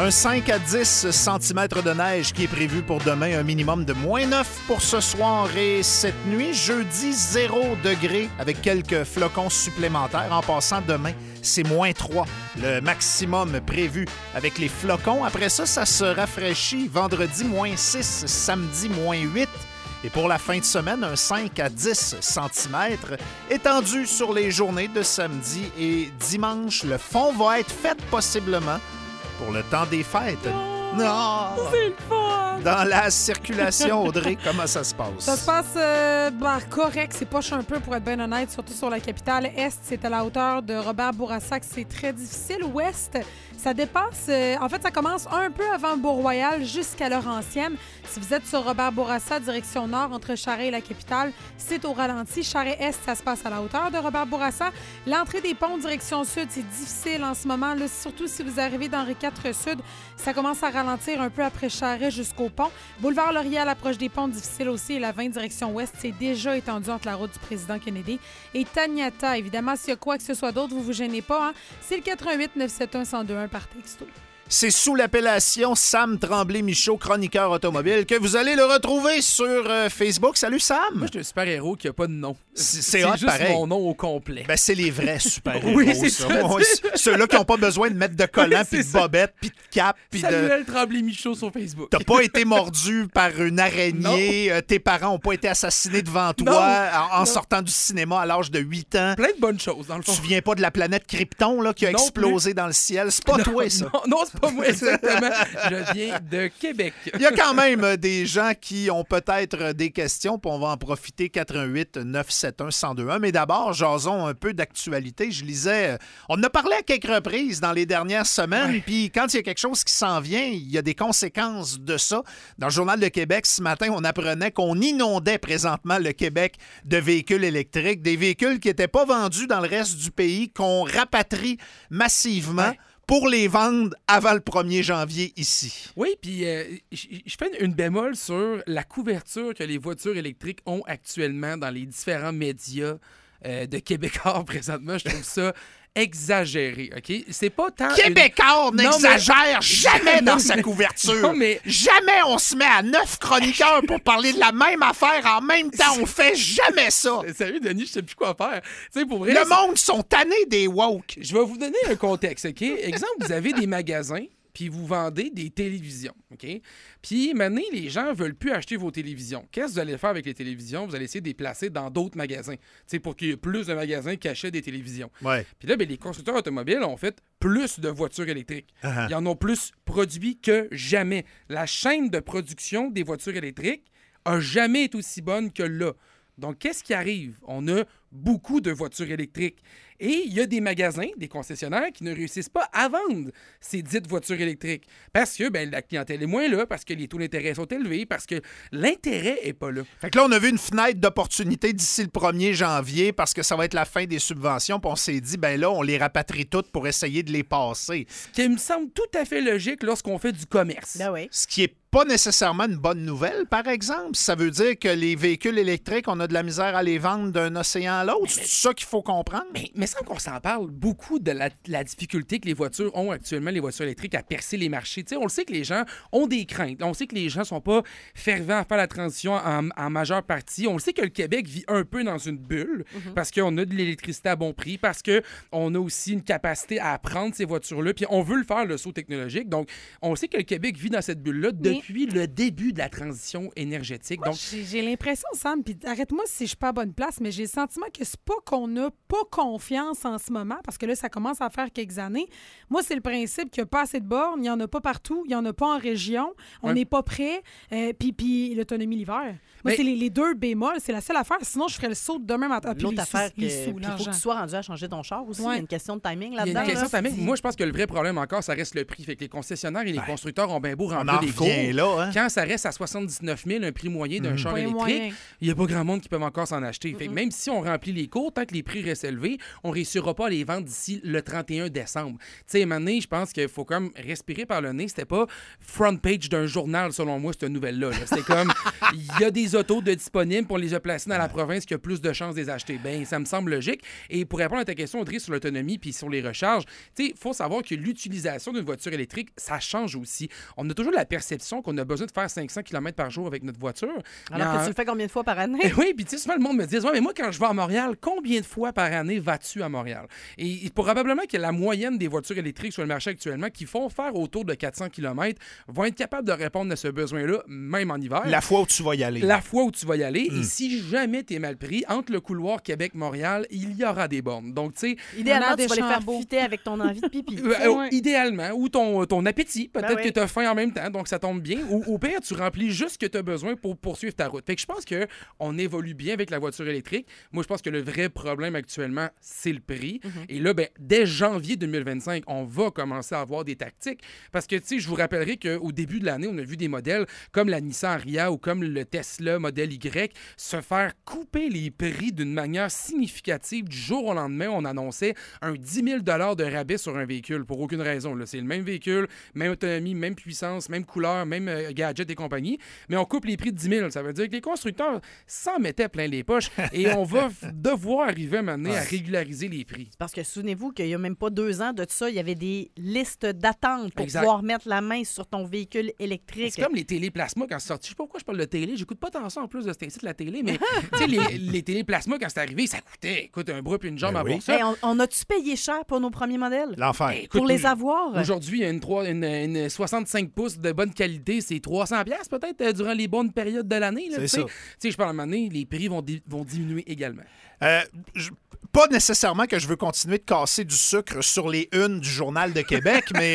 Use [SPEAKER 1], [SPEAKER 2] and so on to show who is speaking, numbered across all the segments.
[SPEAKER 1] Un 5 à 10 cm de neige qui est prévu pour demain, un minimum de -9 pour ce soir et cette nuit. Jeudi, 0 degré avec quelques flocons supplémentaires. En passant, demain, c'est -3, le maximum prévu avec les flocons. Après ça, ça se rafraîchit. Vendredi, -6, samedi, -8. Et pour la fin de semaine, un 5 à 10 cm étendu sur les journées de samedi et dimanche. Le fond va être fait possiblement pour le temps des fêtes. Non!
[SPEAKER 2] C'est le fun!
[SPEAKER 1] Dans la circulation, Audrey, comment ça se passe?
[SPEAKER 2] Ça se passe correct. C'est poche un peu, pour être bien honnête, surtout sur la capitale. Est, c'est à la hauteur de Robert Bourassa que c'est très difficile. Ouest, ça dépasse... en fait, ça commence un peu avant Beau-Royal jusqu'à Laurentienne. Si vous êtes sur Robert Bourassa, direction nord, entre Charest et la capitale, c'est au ralenti. Charest-Est, ça se passe à la hauteur de Robert Bourassa. L'entrée des ponts direction sud, c'est difficile en ce moment. Là, surtout si vous arrivez d'Henri IV Sud, ça commence à ralentir un peu après Charest jusqu'au pont. Boulevard Laurier à l'approche des ponts, difficile aussi. Et la 20 direction ouest, c'est déjà étendu entre la route du président Kennedy et Taniata. Évidemment, s'il y a quoi que ce soit d'autre, vous gênez pas. Hein? C'est le 88-971-1021 par texto.
[SPEAKER 1] C'est sous l'appellation Sam Tremblay-Michaud, chroniqueur automobile, que vous allez le retrouver sur Facebook. Salut, Sam!
[SPEAKER 3] Moi, je suis un super-héros qui n'a pas de nom.
[SPEAKER 1] C'est hot,
[SPEAKER 3] juste
[SPEAKER 1] pareil.
[SPEAKER 3] mon nom au complet.
[SPEAKER 1] Ben, c'est les vrais super-héros.
[SPEAKER 3] Oui, c'est
[SPEAKER 1] ça.
[SPEAKER 3] ça.
[SPEAKER 1] Ouais, ceux-là qui n'ont pas besoin de mettre de collants,
[SPEAKER 3] Oui,
[SPEAKER 1] puis de
[SPEAKER 3] c'est ça.
[SPEAKER 1] bobettes, puis de cap, puis de...
[SPEAKER 3] Samuel Tremblay-Michaud sur Facebook.
[SPEAKER 1] T'as pas été mordu par une araignée. Tes parents n'ont pas été assassinés devant toi en sortant du cinéma à l'âge de 8 ans.
[SPEAKER 3] Plein de bonnes choses, dans le
[SPEAKER 1] Tu
[SPEAKER 3] fond.
[SPEAKER 1] te souviens pas de la planète Krypton là, qui a
[SPEAKER 3] Non
[SPEAKER 1] explosé dans le ciel? C'est pas toi, ça.
[SPEAKER 3] Non, c'est pas moi, exactement. Je viens de Québec.
[SPEAKER 1] Il y a quand même des gens qui ont peut-être des questions, puis on va en profiter. 88-971-1021. Mais d'abord, jason un peu d'actualité. Je lisais, on en a parlé à quelques reprises dans les dernières semaines, puis quand il y a quelque chose qui s'en vient, il y a des conséquences de ça. Dans le Journal de Québec, ce matin, on apprenait qu'on inondait présentement le Québec de véhicules électriques, des véhicules qui n'étaient pas vendus dans le reste du pays, qu'on rapatrie massivement pour les vendre avant le 1er janvier ici.
[SPEAKER 3] Oui, puis je fais une bémol sur la couverture que les voitures électriques ont actuellement dans les différents médias de Québécois présentement. Je trouve ça exagéré, OK? C'est pas tant...
[SPEAKER 1] Québécois n'exagère jamais dans
[SPEAKER 3] Non,
[SPEAKER 1] sa
[SPEAKER 3] mais-
[SPEAKER 1] couverture.
[SPEAKER 3] Non, mais...
[SPEAKER 1] Jamais on se met à 9 chroniqueurs pour parler de la même affaire en même temps. On fait jamais ça.
[SPEAKER 3] Sérieux, Denis, je sais plus quoi faire. Tu sais, pour vrai,
[SPEAKER 1] Le monde sont tannés des woke.
[SPEAKER 3] je vais vous donner un contexte, OK? Exemple, vous avez des magasins, puis vous vendez des télévisions, OK? Puis maintenant, les gens veulent plus acheter vos télévisions. Qu'est-ce que vous allez faire avec les télévisions? Vous allez essayer de les placer dans d'autres magasins, tu sais, pour qu'il y ait plus de magasins qui achètent des télévisions.
[SPEAKER 1] Ouais.
[SPEAKER 3] Puis là, ben, les constructeurs automobiles ont fait plus de voitures électriques.
[SPEAKER 1] Uh-huh.
[SPEAKER 3] Ils en ont plus produit que jamais. La chaîne de production des voitures électriques a jamais été aussi bonne que là. Donc, qu'est-ce qui arrive? On a beaucoup de voitures électriques. Et il y a des magasins, des concessionnaires qui ne réussissent pas à vendre ces dites voitures électriques. Parce que la clientèle est moins là, parce que les taux d'intérêt sont élevés, parce que l'intérêt n'est pas là.
[SPEAKER 1] Fait que là, on a vu une fenêtre d'opportunité d'ici le 1er janvier parce que ça va être la fin des subventions. Puis on s'est dit, ben là, on les rapatrie toutes pour essayer de les passer.
[SPEAKER 3] Ce qui me semble tout à fait logique lorsqu'on fait du commerce.
[SPEAKER 2] Ben oui.
[SPEAKER 1] Ce qui est pas nécessairement une bonne nouvelle, par exemple. Ça veut dire que les véhicules électriques, on a de la misère à les vendre d'un océan à l'autre. C'est ça qu'il faut comprendre.
[SPEAKER 3] Mais sans qu'on s'en parle beaucoup de la difficulté que les voitures ont actuellement, les voitures électriques, à percer les marchés. T'sais, on le sait que les gens ont des craintes. On sait que les gens sont pas fervents à faire la transition en majeure partie. On le sait que le Québec vit un peu dans une bulle parce qu'on a de l'électricité à bon prix, parce qu'on a aussi une capacité à apprendre ces voitures-là, puis on veut le faire, le saut technologique. Donc, on sait que le Québec vit dans cette bulle-là depuis le début de la transition énergétique.
[SPEAKER 2] Moi,
[SPEAKER 3] Donc,
[SPEAKER 2] j'ai l'impression, Sam, puis arrête-moi si je suis pas à bonne place, mais j'ai le sentiment que c'est pas qu'on n'a pas confiance en ce moment, parce que là, ça commence à faire quelques années. Moi, c'est le principe qu'il n'y a pas assez de bornes, il n'y en a pas partout, il n'y en a pas en région, on n'est pas prêt, puis l'autonomie l'hiver. Moi, c'est les deux bémols, c'est la seule affaire, sinon je ferais le saut de demain matin.
[SPEAKER 4] L'autre affaire, il faut que
[SPEAKER 2] l'argent.
[SPEAKER 4] tu sois rendu à changer ton char aussi. Il y a une question de timing
[SPEAKER 3] il y a
[SPEAKER 4] là-dedans.
[SPEAKER 3] une question
[SPEAKER 4] là.
[SPEAKER 3] de timing. Moi, je pense que le vrai problème encore, ça reste le prix. Fait que les concessionnaires et les constructeurs ont bien beau
[SPEAKER 1] On en
[SPEAKER 3] remplir des cours.
[SPEAKER 1] revient là, hein?
[SPEAKER 3] Quand ça reste à 79 000, un prix moyen d'un char
[SPEAKER 2] Pas
[SPEAKER 3] électrique,
[SPEAKER 2] moyen.
[SPEAKER 3] il n'y a pas grand monde qui peut encore s'en acheter. Fait que même si on remplit remplit les cours, tant que les prix restent élevés, on ne réussira pas à les vendre d'ici le 31 décembre. Tu sais, maintenant, je pense qu'il faut comme respirer par le nez. C'était pas front page d'un journal, selon moi, cette nouvelle-là. C'était comme, il y a des autos de disponibles, pour les a placés dans la province qui a plus de chances de les acheter. Ben, ça me semble logique. Et pour répondre à ta question, Audrey, sur l'autonomie puis sur les recharges, tu sais, il faut savoir que l'utilisation d'une voiture électrique, ça change aussi. On a toujours la perception qu'on a besoin de faire 500 km par jour avec notre voiture.
[SPEAKER 4] Alors que tu le fais combien de fois par année?
[SPEAKER 3] Oui, puis tu sais, souvent, le monde me dit, ouais, mais moi, quand je vais à Montréal, combien de fois par année vas-tu à Montréal? Et probablement que la moyenne des voitures électriques sur le marché actuellement qui font faire autour de 400 km vont être capables de répondre à ce besoin-là, même en hiver.
[SPEAKER 1] La fois où tu vas y aller.
[SPEAKER 3] La fois où tu vas y aller. Et si jamais tu es mal pris, entre le couloir Québec-Montréal, il y aura des bornes. Donc, tu sais...
[SPEAKER 4] Idéalement, tu vas les faire fitter avec ton envie de pipi.
[SPEAKER 3] Idéalement. Ou ton appétit. Peut-être
[SPEAKER 4] oui.
[SPEAKER 3] que tu as faim en même temps, donc ça tombe bien. Ou au pire, tu remplis juste ce que tu as besoin pour poursuivre ta route. Fait que je pense qu'on évolue bien avec la voiture électrique. Moi, je pense que le vrai problème actuellement, c'est le prix. Et là, ben, dès janvier 2025, on va commencer à avoir des tactiques. Parce que, tu sais, je vous rappellerai qu'au début de l'année, on a vu des modèles comme la Nissan Ariya ou comme le Tesla Model Y se faire couper les prix d'une manière significative. Du jour au lendemain, on annonçait un 10 000 $ de rabais sur un véhicule pour aucune raison. Là. C'est le même véhicule, même autonomie, même puissance, même couleur, même gadget et compagnie. Mais on coupe les prix de 10 000. Ça veut dire que les constructeurs s'en mettaient plein les poches et on va devoir arriver maintenant à régulariser les prix.
[SPEAKER 4] Parce que souvenez-vous qu'il n'y a même pas 2 ans de ça, il y avait des listes d'attente pour pouvoir mettre la main sur ton véhicule électrique.
[SPEAKER 3] C'est comme les téléplasmas quand c'est sorti. Je sais pas pourquoi je parle de télé. J'écoute pas tant ça en plus de cet incite la télé, mais tu sais, les téléplasmas, quand c'est arrivé, ça coûtait un bras puis une jambe à voir ça.
[SPEAKER 4] Hey, on a-tu payé cher pour nos premiers modèles?
[SPEAKER 1] L'enfer.
[SPEAKER 4] Pour les avoir?
[SPEAKER 3] Aujourd'hui, il y a une 65 pouces de bonne qualité. C'est 300$ peut-être durant les bonnes périodes de l'année.
[SPEAKER 1] C'est ça.
[SPEAKER 3] Tu sais, je parle à un moment donné, les prix vont diminuer également.
[SPEAKER 1] Pas nécessairement que je veux continuer de casser du sucre sur les unes du Journal de Québec, mais...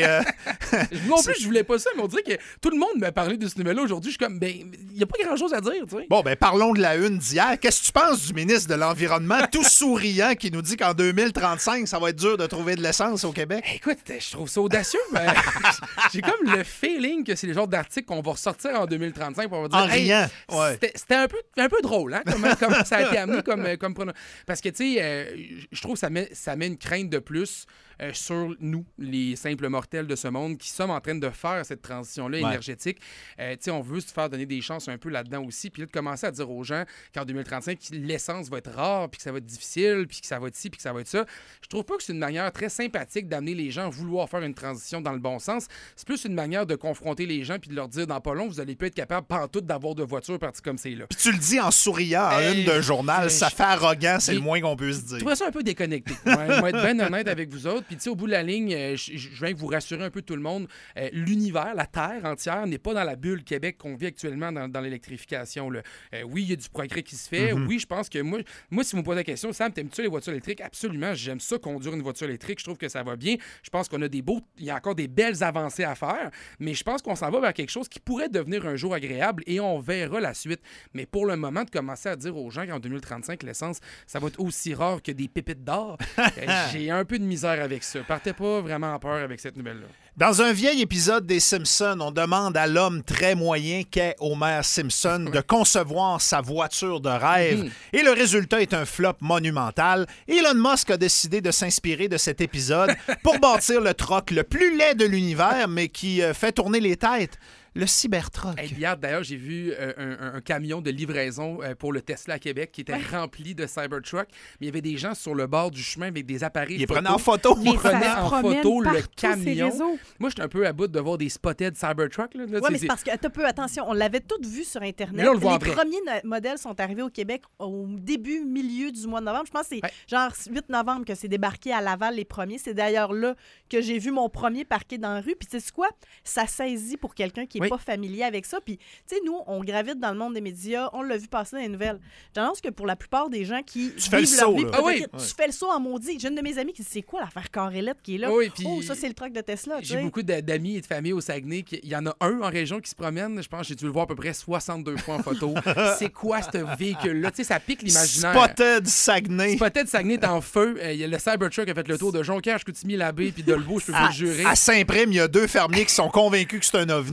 [SPEAKER 3] non plus, je voulais pas ça, mais on dirait que tout le monde m'a parlé de ce numéro-là aujourd'hui. Je suis comme, ben, il n'y a pas grand-chose à dire, tu sais.
[SPEAKER 1] Bon, ben parlons de la une d'hier. Qu'est-ce que tu penses du ministre de l'Environnement, tout souriant, qui nous dit qu'en 2035, ça va être dur de trouver de l'essence au Québec?
[SPEAKER 3] Écoute, je trouve ça audacieux. Mais j'ai comme le feeling que c'est les genres d'articles qu'on va ressortir en 2035 pour dire...
[SPEAKER 1] En riant, ouais.
[SPEAKER 3] C'était un peu drôle, hein, comment ça a été amené comme parce que, tu sais, je trouve que ça met une crainte de plus sur nous, les simples mortels de ce monde, qui sommes en train de faire cette transition-là énergétique. Tu sais, on veut se faire donner des chances un peu là-dedans aussi, puis là, de commencer à dire aux gens qu'en 2035, l'essence va être rare, puis que ça va être difficile, puis que ça va être ci, puis que ça va être ça. Je trouve pas que c'est une manière très sympathique d'amener les gens à vouloir faire une transition dans le bon sens. C'est plus une manière de confronter les gens puis de leur dire, dans pas long, vous allez pas être capable pantoute d'avoir de voitures parties comme c'est là.
[SPEAKER 1] Puis tu le dis en souriant à une d'un journal, ça fait arrogant, c'est le moins qu'on peut se dire.
[SPEAKER 3] Je trouvais ça un peu déconnecté. Je vais être bien honnête avec vous autres. Puis, tu sais, au bout de la ligne, je viens vous rassurer un peu tout le monde. L'univers, la Terre entière n'est pas dans la bulle Québec qu'on vit actuellement dans l'électrification. Là. Oui, il y a du progrès qui se fait. Oui, je pense que moi, si vous me posez la question, Sam, t'aimes-tu les voitures électriques? Absolument. J'aime ça, conduire une voiture électrique. Je trouve que ça va bien. Je pense qu'on a il y a encore des belles avancées à faire. Mais je pense qu'on s'en va vers quelque chose qui pourrait devenir un jour agréable et on verra la suite. Mais pour le moment, de commencer à dire aux gens qu'en 2035, l'essence, ça va être aussi rare que des pépites d'or, j'ai un peu de misère avec ça. Partez pas vraiment en peur avec cette nouvelle-là.
[SPEAKER 1] Dans un vieil épisode des Simpsons, on demande à l'homme très moyen qu'est Homer Simpson de concevoir sa voiture de rêve. Et le résultat est un flop monumental. Elon Musk a décidé de s'inspirer de cet épisode pour bâtir le truck le plus laid de l'univers, mais qui fait tourner les têtes. Le Cybertruck.
[SPEAKER 3] Hier, d'ailleurs, j'ai vu un camion de livraison pour le Tesla à Québec qui était rempli de Cybertruck. Mais il y avait des gens sur le bord du chemin avec des appareils
[SPEAKER 1] Ils prenaient en photo.
[SPEAKER 3] Ils prenaient en photo le
[SPEAKER 2] partout,
[SPEAKER 3] camion. Moi, j'étais un peu à bout de voir des spotted Cybertruck. Oui,
[SPEAKER 4] mais c'est parce que, un peu, attention, on l'avait tous vu sur Internet.
[SPEAKER 3] Mais là, on le voit
[SPEAKER 4] les premiers modèles sont arrivés au Québec au milieu du mois de novembre. Je pense que c'est genre 8 novembre que c'est débarqué à Laval les premiers. C'est d'ailleurs là que j'ai vu mon premier parqué dans la rue. Puis tu sais quoi? Ça saisit pour quelqu'un qui est pas familier avec ça. Puis, tu sais, nous, on gravite dans le monde des médias. On l'a vu passer dans les nouvelles. J'annonce que pour la plupart des gens qui vivent leur vie, tu fais le saut en maudit. J'ai une de mes amies qui dit, c'est quoi l'affaire Carrelette qui est là? Ça, c'est le truc de Tesla.
[SPEAKER 3] J'ai beaucoup d'amis et de familles au Saguenay. Il y en a un en région qui se promène. Je pense que j'ai dû le voir à peu près 62 fois en photo. C'est quoi ce véhicule-là? Tu sais, ça pique l'imaginaire.
[SPEAKER 1] Spotted Saguenay.
[SPEAKER 3] Spotted Saguenay est en feu. Le Cybertruck a fait le tour de Jonquière, Chicoutimi, Labbé puis Dolbeau, je peux vous le jurer.
[SPEAKER 1] À Saint-Prime, il y a 2 fermiers qui sont convaincus que c'est un ovni.
[SPEAKER 3] Ils sont convaincus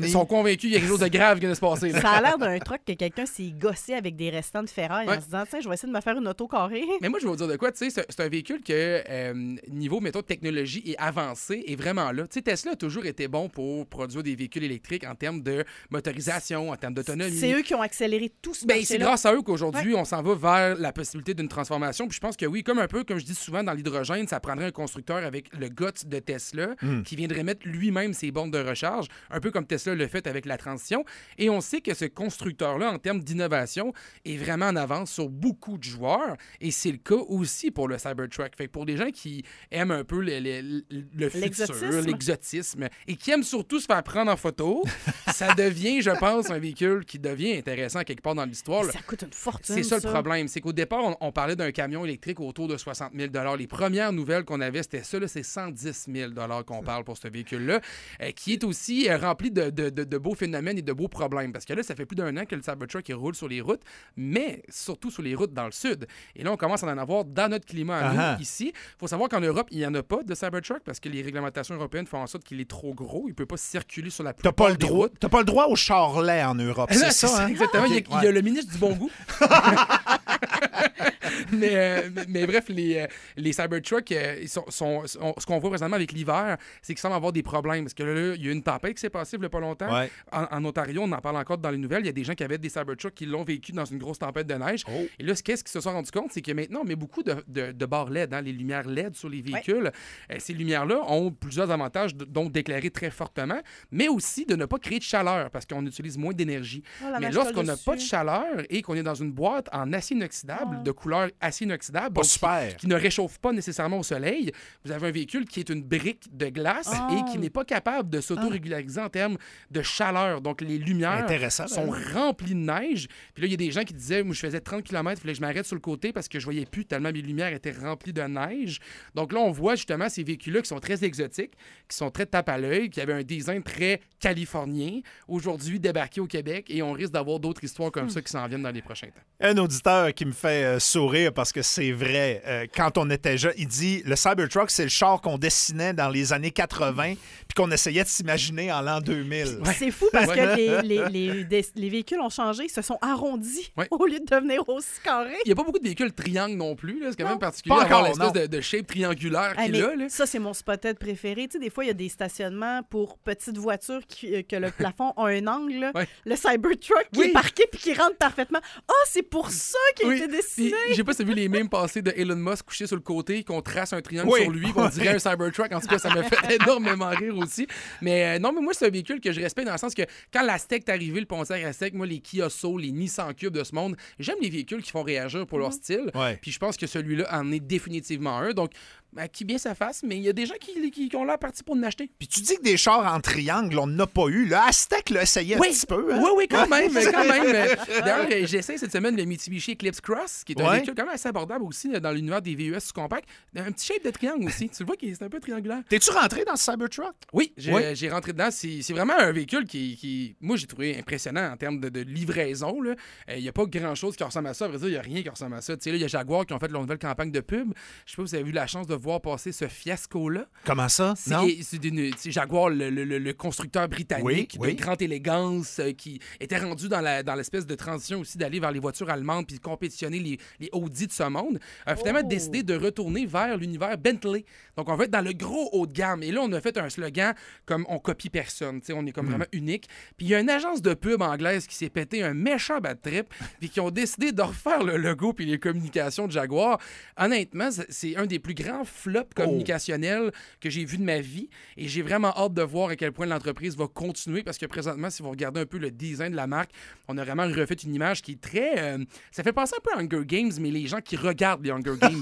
[SPEAKER 3] convaincu qu'il y a quelque chose de grave qui vient de se passer. Là.
[SPEAKER 4] Ça a l'air d'un truc que quelqu'un s'est gossé avec des restants de ferraille en se disant, tiens, je vais essayer de me faire une auto carrée.
[SPEAKER 3] Mais moi, je vais vous dire de quoi, tu sais, c'est un véhicule que, niveau, mettons, technologie et avancé, est vraiment là. Tu sais, Tesla a toujours été bon pour produire des véhicules électriques en termes de motorisation, en termes d'autonomie.
[SPEAKER 4] C'est eux qui ont accéléré tout ce
[SPEAKER 3] c'est grâce à eux qu'aujourd'hui, on s'en va vers la possibilité d'une transformation. Puis je pense que oui, comme je dis souvent, dans l'hydrogène, ça prendrait un constructeur avec le guts de Tesla qui viendrait mettre lui-même ses bornes de recharge, un peu comme Tesla l'a fait avec la transition. Et on sait que ce constructeur-là, en termes d'innovation, est vraiment en avance sur beaucoup de joueurs. Et c'est le cas aussi pour le Cybertruck. Fait que pour des gens qui aiment un peu le futur, l'exotisme, et qui aiment surtout se faire prendre en photo, ça devient, je pense, un véhicule qui devient intéressant quelque part dans l'histoire.
[SPEAKER 4] Ça coûte une fortune,
[SPEAKER 3] c'est ça le problème. C'est qu'au départ, on parlait d'un camion électrique autour de 60 000 $. Les premières nouvelles qu'on avait, c'était ça. Là, c'est 110 000 $ qu'on parle pour ce véhicule-là, qui est aussi rempli de beaux phénomènes et de beaux problèmes. Parce que là, ça fait plus d'1 an que le Cybertruck il roule sur les routes, mais surtout sur les routes dans le sud. Et là, on commence à en avoir dans notre climat à nous, ici. Il faut savoir qu'en Europe, il n'y en a pas de Cybertruck parce que les réglementations européennes font en sorte qu'il est trop gros. Il ne peut pas circuler sur la plupart des routes.
[SPEAKER 1] T'as pas le droit au charlet en Europe, c'est ça? Hein?
[SPEAKER 3] Exactement. Okay. Il y a le ministre du bon goût. mais bref, les Cybertruck, ce qu'on voit présentement avec l'hiver, c'est qu'ils semblent avoir des problèmes. Parce que là, il y a eu une tempête qui s'est passée il n'y a pas longtemps. Ouais. En Ontario, on en parle encore dans les nouvelles. Il y a des gens qui avaient des Cybertruck qui l'ont vécu dans une grosse tempête de neige. Oh. Et là, qu'est-ce qu'ils se sont rendus compte? C'est que maintenant, on met beaucoup de barres LED, les lumières LED sur les véhicules. Ouais. Ces lumières-là ont plusieurs avantages, dont d'éclairer très fortement, mais aussi de ne pas créer de chaleur parce qu'on utilise moins d'énergie. Mais lorsqu'on n'a pas de chaleur et qu'on est dans une boîte en acier inoxydable, de couleur acier inoxydable, qui ne réchauffe pas nécessairement au soleil, vous avez un véhicule qui est une brique de glace et qui n'est pas capable de s'auto-régulariser en termes de chaleur. Donc, les lumières sont remplies de neige. Puis là, il y a des gens qui disaient, moi, je faisais 30 km, il fallait que je m'arrête sur le côté parce que je voyais plus tellement mes lumières étaient remplies de neige. Donc là, on voit justement ces véhicules-là qui sont très exotiques, qui sont très tape à l'œil, qui avaient un design très californien, aujourd'hui débarqués au Québec, et on risque d'avoir d'autres histoires comme ça qui s'en viennent dans les prochains temps.
[SPEAKER 1] Un auditeur qui me fait sourire parce que c'est vrai. Quand on était jeune, il dit le Cybertruck, c'est le char qu'on dessinait dans les années 80 puis qu'on essayait de s'imaginer en l'an 2000.
[SPEAKER 4] Ouais. C'est fou parce que les véhicules ont changé, ils se sont arrondis au lieu de devenir aussi carrés.
[SPEAKER 3] Il n'y a pas beaucoup de véhicules triangles non plus. Là. C'est quand même particulier d'avoir l'espèce de shape triangulaire qu'il a. Là.
[SPEAKER 4] Ça, c'est mon spotted préféré. Tu sais, des fois, il y a des stationnements pour petites voitures que le plafond a un angle. Ouais. Le Cybertruck qui est parqué puis qui rentre parfaitement. Ah, c'est pour ça qu'il a été dessiné!
[SPEAKER 3] Je sais pas si tu as vu les mêmes passés de Elon Musk couché sur le côté, qu'on trace un triangle sur lui, qu'on dirait un Cybertruck. En tout cas, ça me fait énormément rire aussi. Mais non, mais moi, c'est un véhicule que je respecte dans le sens que quand la Steak est arrivée, le Pontiac à Steak, moi, les Kia Soul, les Nissan Cube de ce monde, j'aime les véhicules qui font réagir pour leur style. Ouais. Puis je pense que celui-là en est définitivement un. Donc, qui bien sa face, mais il y a des gens qui ont l'air partis pour en acheter.
[SPEAKER 1] Puis tu dis que des chars en triangle, on n'a pas eu. Le Aztec l'a essayé un petit peu. Hein?
[SPEAKER 3] Oui, quand même. D'ailleurs, j'essaie cette semaine le Mitsubishi Eclipse Cross, qui est un véhicule quand même assez abordable aussi dans l'univers des VUS sous-compacts. Un petit shape de triangle aussi. Tu le vois, c'est un peu triangulaire.
[SPEAKER 1] T'es-tu rentré dans ce Cybertruck?
[SPEAKER 3] Oui, j'ai rentré dedans. C'est vraiment un véhicule qui moi, j'ai trouvé impressionnant en termes de livraison. Il n'y a pas grand-chose qui ressemble à ça. À vrai dire, il n'y a rien qui ressemble à ça. Il y a Jaguar qui ont fait leur nouvelle campagne de pub. Je sais pas si vous avez vu la chance de voir passer ce fiasco-là.
[SPEAKER 1] Comment ça?
[SPEAKER 3] C'est Jaguar, le constructeur britannique de grande élégance qui était rendu dans l'espèce de transition aussi d'aller vers les voitures allemandes puis de compétitionner les Audi de ce monde, a finalement décidé de retourner vers l'univers Bentley. Donc, on va être dans le gros haut de gamme. Et là, on a fait un slogan comme « on copie personne ». On est comme vraiment unique. Puis il y a une agence de pub anglaise qui s'est pété un méchant bad trip puis qui ont décidé de refaire le logo puis les communications de Jaguar. Honnêtement, c'est un des plus grands flops communicationnels que j'ai vu de ma vie. Et j'ai vraiment hâte de voir à quel point l'entreprise va continuer parce que présentement, si vous regardez un peu le design de la marque, on a vraiment refait une image qui est très... ça fait penser un peu à Hunger Games, mais les gens qui regardent les Hunger Games.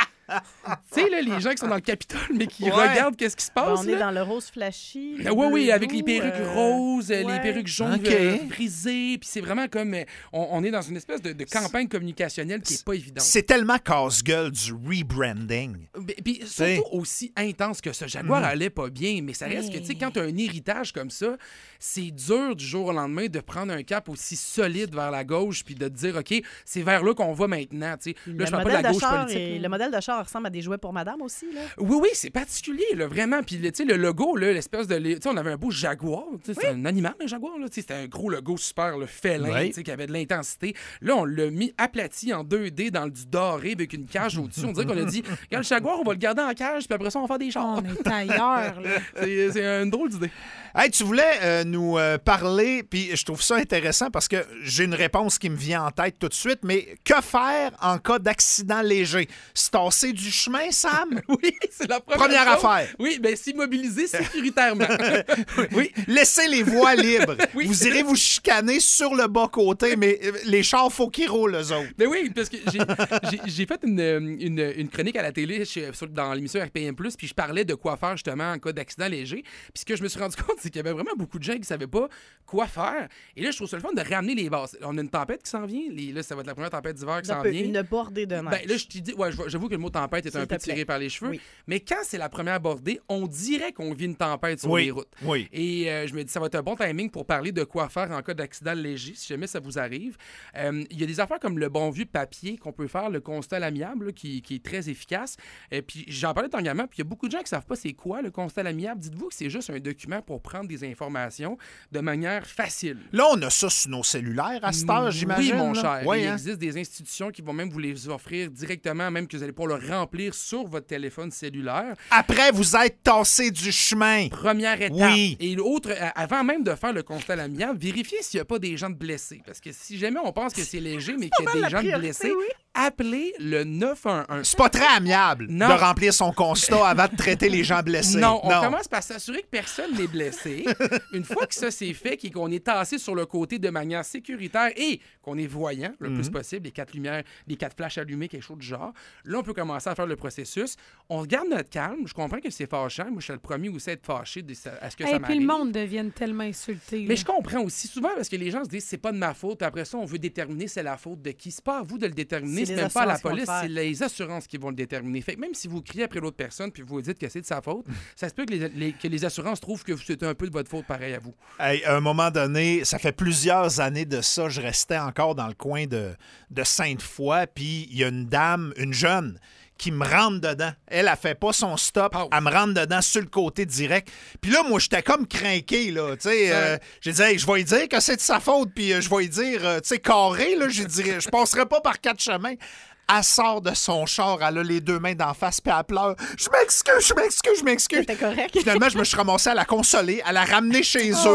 [SPEAKER 3] Tu sais, les gens qui sont dans le Capitole, mais qui regardent qu'est-ce qui se passe.
[SPEAKER 4] On est dans le rose flashy.
[SPEAKER 3] Oui, avec les perruques roses, les perruques jaunes brisées. Puis c'est vraiment comme... On est dans une espèce de campagne communicationnelle qui n'est pas évidente.
[SPEAKER 1] C'est tellement casse-gueule du rebranding.
[SPEAKER 3] Puis surtout aussi intense que ça. Jaguar allait pas bien, mais ça reste que, tu sais, quand tu as un héritage comme ça, c'est dur du jour au lendemain de prendre un cap aussi solide vers la gauche puis de te dire, OK, c'est vers là qu'on va maintenant. Là, je parle pas de la gauche politique.
[SPEAKER 4] Le modèle de char ressemble à des jouets pour madame aussi, là.
[SPEAKER 3] Oui, c'est particulier, là, vraiment. Puis, tu sais, le logo, là, l'espèce de... Tu sais, on avait un beau jaguar. C'est un animal, un jaguar, là. Tu sais, c'était un gros logo super là, félin, tu sais, qui avait de l'intensité. Là, on l'a mis aplati en 2D dans du doré avec une cage au-dessus. On dirait qu'on a dit, regarde, le jaguar, on va le garder en cage, puis après ça, on va faire des chars.
[SPEAKER 2] On est ailleurs, là.
[SPEAKER 3] C'est une drôle d'idée.
[SPEAKER 1] Hey, tu voulais nous parler, puis je trouve ça intéressant parce que j'ai une réponse qui me vient en tête tout de suite, mais que faire en cas d'accident léger? Se tasser du chemin, Sam?
[SPEAKER 3] Oui, c'est la
[SPEAKER 1] Première
[SPEAKER 3] chose.
[SPEAKER 1] affaire.
[SPEAKER 3] Oui, bien, s'immobiliser sécuritairement.
[SPEAKER 1] Oui, laissez les voies libres.
[SPEAKER 3] Oui.
[SPEAKER 1] Vous irez vous chicaner sur le bas-côté, mais les chars, faut qu'ils roulent, eux autres.
[SPEAKER 3] Mais oui, parce que j'ai fait une chronique à la télé dans l'émission RPM+, puis je parlais de quoi faire justement en cas d'accident léger. Puis ce que je me suis rendu compte, c'est qu'il y avait vraiment beaucoup de gens qui ne savaient pas quoi faire. Et là, je trouve ça le fun de ramener les bases. On a une tempête qui s'en vient. Là, ça va être la première tempête d'hiver qui s'en vient.
[SPEAKER 4] Une bordée de neige.
[SPEAKER 3] Ben, là, je te dis, ouais, j'avoue que le mot tempête est un peu tiré par les cheveux.
[SPEAKER 4] Oui.
[SPEAKER 3] Mais quand c'est la première bordée, on dirait qu'on vit une tempête sur les routes.
[SPEAKER 1] Oui.
[SPEAKER 3] Et je me dis, ça va être un bon timing pour parler de quoi faire en cas d'accident léger, si jamais ça vous arrive. Il y a des affaires comme le bon vieux papier qu'on peut faire, le constat à l'amiable, là, qui est très efficace. Puis j'en parlais dernièrement, puis il y a beaucoup de gens qui ne savent pas c'est quoi le constat à l'amiable. Dites-vous que c'est juste un document pour prendre des informations de manière facile.
[SPEAKER 1] Là, on a ça sur nos cellulaires à cette heure, j'imagine.
[SPEAKER 3] Oui, mon
[SPEAKER 1] là.
[SPEAKER 3] cher.
[SPEAKER 1] Oui,
[SPEAKER 3] Il
[SPEAKER 1] hein?
[SPEAKER 3] existe des institutions qui vont même vous les offrir directement, même que vous allez pouvoir le remplir sur votre téléphone cellulaire.
[SPEAKER 1] Après, vous êtes tassé du chemin.
[SPEAKER 3] Première étape.
[SPEAKER 1] Oui.
[SPEAKER 3] Et l'autre, avant même de faire le constat à l'amiable, vérifiez s'il n'y a pas des gens de blessés. Parce que si jamais on pense que c'est léger, mais qu'il y a des gens de blessés, appelez le 911.
[SPEAKER 1] C'est pas très amiable
[SPEAKER 3] Non.
[SPEAKER 1] de remplir son constat avant de traiter les gens blessés.
[SPEAKER 3] Non, on commence par s'assurer que personne n'est blessé. Une fois que ça c'est fait, qu'on est tassé sur le côté de manière sécuritaire et qu'on est voyant le plus possible, les 4 lumières, les 4 flashs allumés, quelque chose du genre, là, on peut commencer à faire le processus. On garde notre calme. Je comprends que c'est fâchant. Moi, je suis le premier aussi à être fâché à ce que ça
[SPEAKER 2] Et puis
[SPEAKER 3] m'arrive.
[SPEAKER 2] le monde devient tellement insulté.
[SPEAKER 3] Mais
[SPEAKER 2] là.
[SPEAKER 3] je comprends aussi souvent parce que les gens se disent c'est pas de ma faute. Après ça, on veut déterminer c'est la faute de qui. C'est pas à vous de le déterminer. C'est
[SPEAKER 4] les
[SPEAKER 3] même pas à la
[SPEAKER 4] assurances qui vont
[SPEAKER 3] police.
[SPEAKER 4] le faire.
[SPEAKER 3] C'est les assurances qui vont le déterminer. Fait que même si vous criez après l'autre personne puis vous dites que c'est de sa faute, ça se peut que les assurances trouvent que c'est un peu de votre faute pareil à vous.
[SPEAKER 1] Hey, à un moment donné, ça fait plusieurs années de ça, je restais encore dans le coin de Sainte-Foy, puis il y a une dame, une jeune, qui me rentre dedans. Elle fait pas son stop,
[SPEAKER 3] Pow.
[SPEAKER 1] elle me rentre dedans sur le côté direct. Puis là, moi, j'étais comme craqué, là, tu sais. J'ai dit, hey, je vais lui dire que c'est de sa faute, puis je vais lui dire, tu sais, carré, là, je passerai pas par 4 chemins. Elle sort de son char, elle a les 2 mains d'en face, puis elle pleure. Je m'excuse.
[SPEAKER 4] C'était correct.
[SPEAKER 1] Finalement, je me suis ramassé à la consoler, à la ramener chez eux.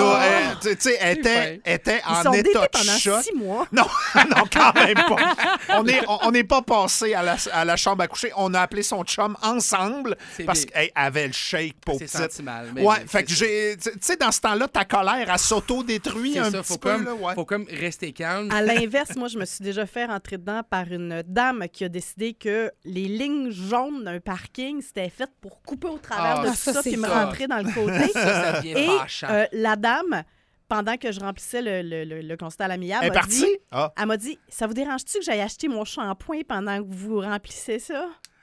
[SPEAKER 1] Tu sais, elle était
[SPEAKER 4] Ils sont
[SPEAKER 1] en
[SPEAKER 4] d'été
[SPEAKER 1] état de
[SPEAKER 4] pendant
[SPEAKER 1] choc.
[SPEAKER 4] 6 mois.
[SPEAKER 1] Non, non, quand même pas. On n'est pas passé à la chambre à coucher. On a appelé son chum ensemble
[SPEAKER 3] C'est
[SPEAKER 1] parce
[SPEAKER 3] bien.
[SPEAKER 1] qu'elle avait le shake pour
[SPEAKER 3] C'est
[SPEAKER 1] petite.
[SPEAKER 3] senti mal. Mais
[SPEAKER 1] Ouais,
[SPEAKER 3] mais
[SPEAKER 1] fait que j'ai... Tu sais, dans ce temps-là, ta colère, elle s'auto-détruit
[SPEAKER 3] c'est
[SPEAKER 1] un
[SPEAKER 3] ça,
[SPEAKER 1] petit peu. Là, ouais.
[SPEAKER 3] faut comme rester calme.
[SPEAKER 4] À l'inverse, moi, je me suis déjà fait rentrer dedans par une dame qui a décidé que les lignes jaunes d'un parking, c'était fait pour couper au travers
[SPEAKER 3] Ah,
[SPEAKER 4] de tout
[SPEAKER 2] ça,
[SPEAKER 4] ça
[SPEAKER 2] c'est
[SPEAKER 4] puis me
[SPEAKER 2] ça.
[SPEAKER 4] rentrer dans le côté.
[SPEAKER 3] Ça devient
[SPEAKER 4] Et
[SPEAKER 3] fâchant.
[SPEAKER 4] la dame, pendant que je remplissais le constat à l'amiable,
[SPEAKER 1] Elle est partie?
[SPEAKER 4] elle m'a dit, ça vous dérange-tu que j'aille acheter mon shampoing pendant que vous remplissez ça?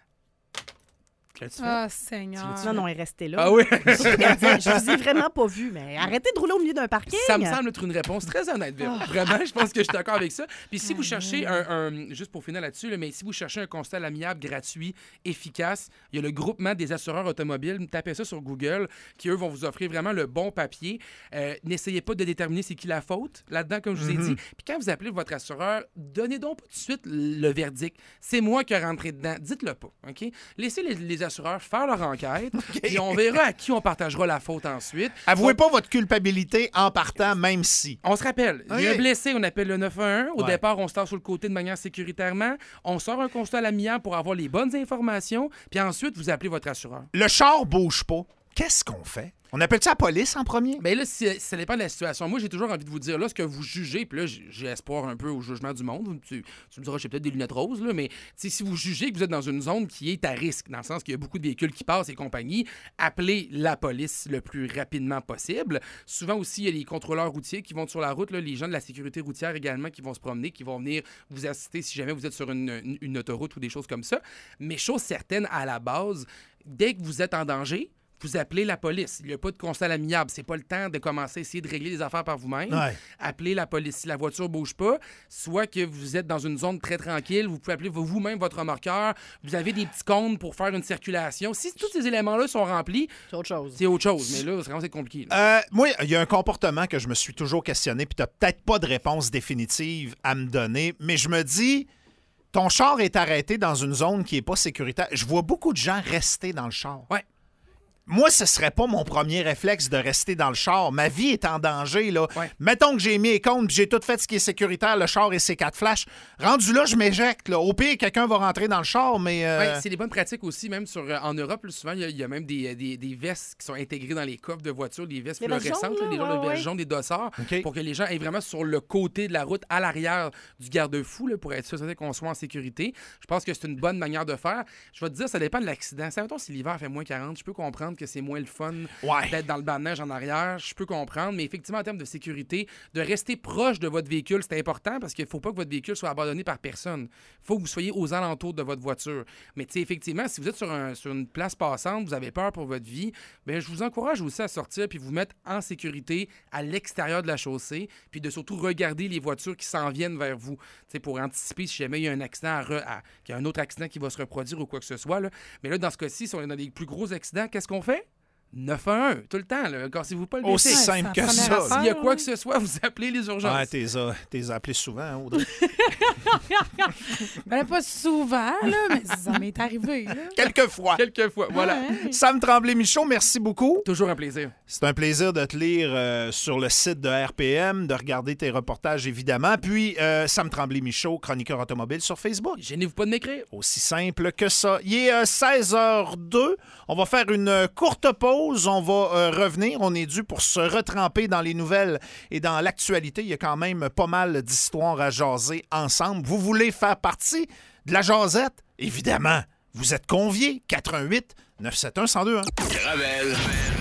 [SPEAKER 3] Qu'as-tu fait?
[SPEAKER 2] Ah, Seigneur.
[SPEAKER 4] Non, non, elle est restée là.
[SPEAKER 3] Ah oui?
[SPEAKER 4] Surtout qu'elle disait, je vous ai vraiment pas vu, mais arrêtez de rouler au milieu d'un parking.
[SPEAKER 3] Ça me semble être une réponse très honnête, Véro. Vraiment, je pense que je suis d'accord avec ça. Puis si vous cherchez juste pour finir là-dessus, là, mais si vous cherchez un constat à l'amiable gratuit, efficace, il y a le groupement des assureurs automobiles. Tapez ça sur Google, qui eux vont vous offrir vraiment le bon papier. N'essayez pas de déterminer c'est qui la faute là-dedans, comme je vous ai dit. Puis quand vous appelez votre assureur, donnez donc pas tout de suite le verdict. C'est moi qui ai rentré dedans. Dites-le pas, OK? Laissez les assureurs faire leur enquête, puis on verra à qui on partagera la faute ensuite.
[SPEAKER 1] Avouez pas votre culpabilité en partant, même si.
[SPEAKER 3] On se rappelle, il y a un
[SPEAKER 1] OK.
[SPEAKER 3] blessé, on appelle le 911. Au
[SPEAKER 1] Ouais.
[SPEAKER 3] départ, on se tasse sur le côté de manière sécuritairement. On sort un constat à l'amiable pour avoir les bonnes informations, puis ensuite, vous appelez votre assureur.
[SPEAKER 1] Le char bouge pas. Qu'est-ce qu'on fait? On appelle-tu la police en premier?
[SPEAKER 3] Bien là, ça dépend de la situation. Moi, j'ai toujours envie de vous dire, là, ce que vous jugez, puis là, j'ai espoir un peu au jugement du monde. Tu me diras, j'ai peut-être des lunettes roses, là, mais si vous jugez que vous êtes dans une zone qui est à risque, dans le sens qu'il y a beaucoup de véhicules qui passent et compagnie, appelez la police le plus rapidement possible. Souvent aussi, il y a les contrôleurs routiers qui vont sur la route, là, les gens de la sécurité routière également qui vont se promener, qui vont venir vous assister si jamais vous êtes sur une autoroute ou des choses comme ça. Mais chose certaine, à la base, dès que vous êtes en danger, vous appelez la police. Il n'y a pas de constat à l'amiable. C'est pas le temps de commencer à essayer de régler les affaires par vous-même.
[SPEAKER 1] Ouais.
[SPEAKER 3] Appelez la police. Si la voiture ne bouge pas, soit que vous êtes dans une zone très tranquille, vous pouvez appeler vous-même votre remorqueur. Vous avez des petits comptes pour faire une circulation. Si tous ces éléments-là sont remplis,
[SPEAKER 4] C'est autre chose.
[SPEAKER 3] c'est autre chose. Mais là, c'est compliqué. Là.
[SPEAKER 1] Moi, il y a un comportement que je me suis toujours questionné, puis tu n'as peut-être pas de réponse définitive à me donner, mais je me dis, ton char est arrêté dans une zone qui n'est pas sécuritaire. Je vois beaucoup de gens rester dans le char.
[SPEAKER 3] Ouais.
[SPEAKER 1] Moi, ce serait pas mon premier réflexe de rester dans le char. Ma vie est en danger, là.
[SPEAKER 3] Ouais.
[SPEAKER 1] Mettons que j'ai mis les comptes puis j'ai tout fait ce qui est sécuritaire, le char et ses 4 flashs. Rendu là, je m'éjecte, là. Au pire, quelqu'un va rentrer dans le char, mais...
[SPEAKER 3] Ouais, c'est des bonnes pratiques aussi, même en Europe, là, souvent, il y a même des vestes qui sont intégrées dans les coffres de voitures, des vestes
[SPEAKER 4] Des vestes
[SPEAKER 3] fluorescentes,
[SPEAKER 4] jaunes,
[SPEAKER 3] des genres de
[SPEAKER 4] ouais,
[SPEAKER 3] vestes jaunes, des dossards,
[SPEAKER 1] OK.
[SPEAKER 3] pour que les gens aient vraiment sur le côté de la route, à l'arrière du garde-fou, là, pour être sûr qu'on soit en sécurité. Je pense que c'est une bonne manière de faire. Je vais te dire, ça dépend de l'accident. Mettons, si l'hiver fait moins 40, je peux comprendre que c'est moins le fun d'être dans le banc de neige en arrière. Je peux comprendre, mais effectivement, en termes de sécurité, de rester proche de votre véhicule, c'est important parce qu'il ne faut pas que votre véhicule soit abandonné par personne. Il faut que vous soyez aux alentours de votre voiture. Mais tu sais, effectivement, si vous êtes sur une place passante, vous avez peur pour votre vie, bien, je vous encourage aussi à sortir puis vous mettre en sécurité à l'extérieur de la chaussée, puis de surtout regarder les voitures qui s'en viennent vers vous, tu sais, pour anticiper si jamais il y a un accident, qu'il y a un autre accident qui va se reproduire ou quoi que ce soit. Là. Mais là, dans ce cas-ci, si on est dans des plus gros accidents, qu'est-ce qu'on fait? 911, tout le temps. Cassez-vous pas le
[SPEAKER 1] Aussi
[SPEAKER 2] Ouais,
[SPEAKER 1] simple
[SPEAKER 2] c'est
[SPEAKER 1] que
[SPEAKER 2] la
[SPEAKER 1] ça.
[SPEAKER 2] première affaire.
[SPEAKER 3] S'il y a quoi que ce soit, vous appelez les urgences.
[SPEAKER 1] Ouais, t'es appelé souvent, hein, Audrey.
[SPEAKER 2] Ben, pas souvent, là, mais ça m'est arrivé. Là.
[SPEAKER 1] Quelquefois.
[SPEAKER 3] Quelquefois, voilà.
[SPEAKER 2] Ouais.
[SPEAKER 1] Sam Tremblay-Michaud, merci beaucoup.
[SPEAKER 3] Toujours un plaisir.
[SPEAKER 1] C'est un plaisir de te lire sur le site de RPM, de regarder tes reportages, évidemment. Puis, Sam Tremblay-Michaud, chroniqueur automobile sur Facebook.
[SPEAKER 3] Gênez-vous pas de m'écrire.
[SPEAKER 1] Aussi simple que ça. Il est 16h02. On va faire une courte pause. On va revenir. On est dû pour se retremper dans les nouvelles et dans l'actualité. Il y a quand même pas mal d'histoires à jaser ensemble. Vous voulez faire partie de la jasette? Évidemment. Vous êtes conviés. 418 971 1021.
[SPEAKER 5] Gravel.